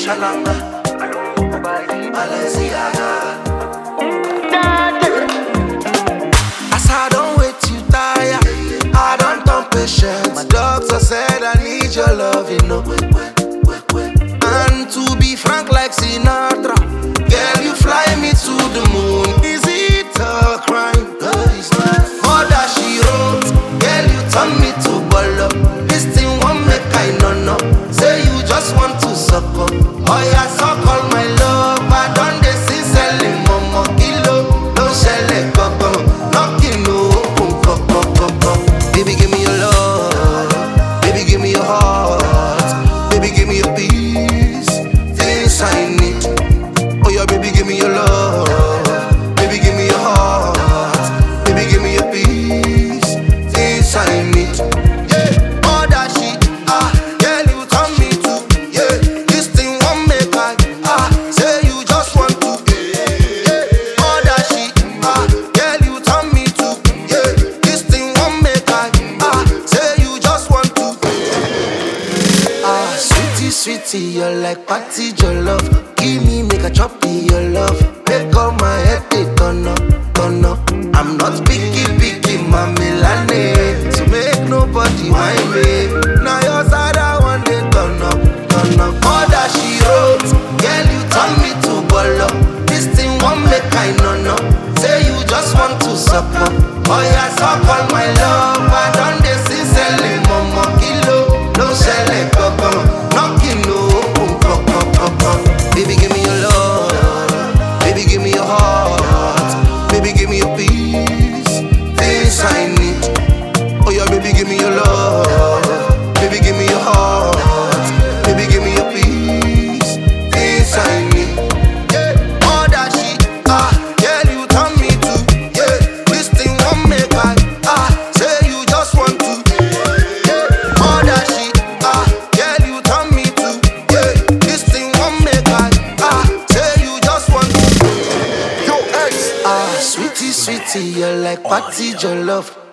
Shalanga, Balenciaga. As I don't wait, you tire. I don't turn patient. My doctor said I need your love, you know. And to be frank like Sinatra, girl, you fly me to the moon. Is it a crime? All that she wrote, girl, you turn me to bolo. This thing won't make I no. Say you just want to suck up. Oh yeah, suck all my love. I done this since selling momo kilo. Don't sell it, go. Knocking no open, go. Baby, give me your love. Baby, give me your heart. Baby, give me your peace. Things I need. Oh yeah, baby, give me your love. Baby, give me your heart. Baby, give me your peace. Things I need. Yeah, all that shit. Girl, you turn me to. Yeah, this thing won't make I. Say you just want to. Yeah, all that shit. Girl, you turn me to. Yeah, this thing won't make I. Say you just want to. Sweetie, you're like party your love. Give me, make a chop your love. Make all my head they turn up. I'm not picky, mommy lane. To make nobody whine me. Now your side I want it turn up. All that she wrote, girl, you turn me to bolo. This thing won't make I no. Say you just want to suck up. Oh yeah, suck all my love. I done this since selling momo kilo. No sell it, go. Knocking no open, go. Baby, give me your love. Baby, give me your heart. Baby, give me your peace. Things I need. Oh yeah, baby, give me your love. Baby, give me your heart. Baby, give me your peace. Things I need. Yeah, all that shit. Girl, you turn me to. Yeah, this thing won't make I. Say you just want to. Yeah, all that shit. Girl, you turn me to. Yeah, this thing won't make I. Say you just want to. Yo, ex. Sweetie, you're like party your love.